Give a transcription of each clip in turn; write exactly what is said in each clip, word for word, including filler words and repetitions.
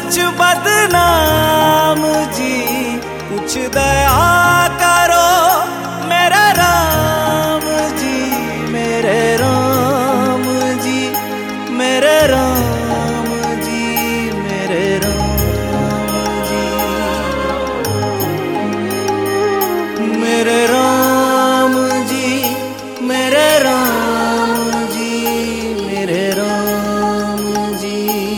सच बदनाम जी, कुछ दया करो मेरे राम जी, मेरे राम जी, मेरे राम जी, मेरे राम जी, मेरे राम जी, मेरे राम जी, मेरे राम जी।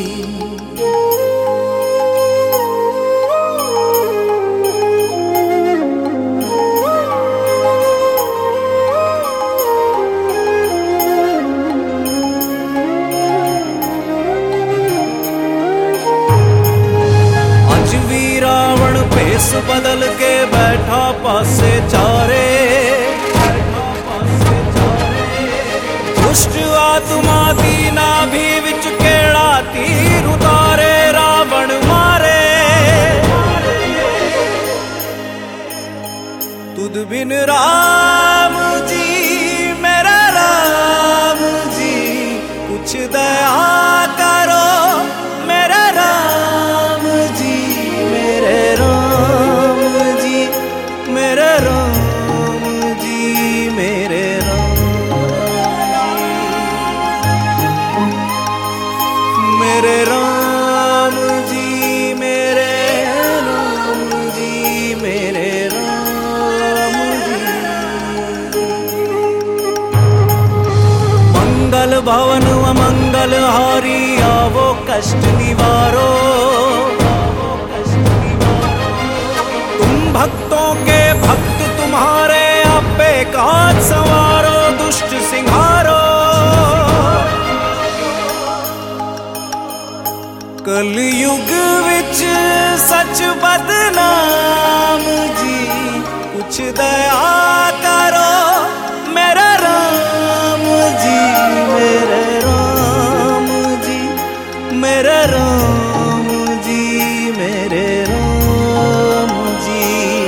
भेस बदल के बैठा पासे चारे, बैठा पासे चारे, दुष्ट आत्मा दी नाभि विच केड़ा तीर उतारे, रावण मारे। तुद बिन राम जी, मेरा राम जी, कुछ दया करो मेरा राम जी, मेरे राम जी, मेरे राम जी, मेरे राम, मेरे राम जी, मेरे राम जी, मेरे राम जी। मंगल भवन अमंगल हारी, आवो कष्ट निवारो, भक्तों के भक्त तुम्हारे, आपे काज संवारो, दुष्ट सिंहारो। कलयुग विच सच बदनाम जी, कुछ दया करो मेरा राम जी, मेरे राम जी, मेरे राम जी, मेरे राम जी,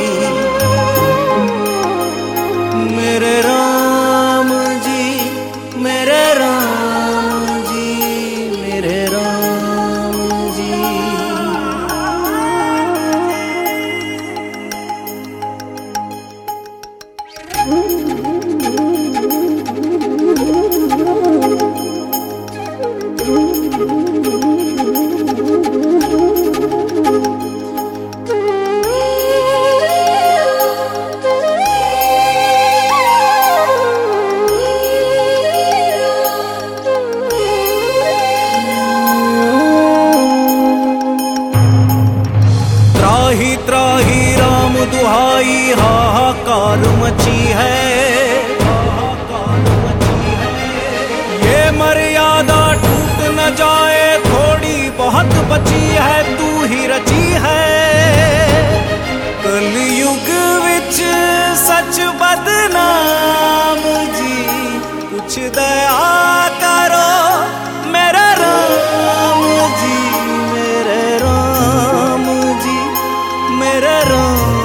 मेरे राम जी, मेरे राम जी, मेरे राम जी। त्राही त्राही राम दुहाई, हाहाकार मची है, हाहाकार मची है। ये मर्यादा टूट न जाए, थोड़ी बहुत बची है, तू ही रची है। कलयुग विच सच बदनाम जी, कुछ दया करो मेरा राम जी, मेरे राम जी, मेरे राम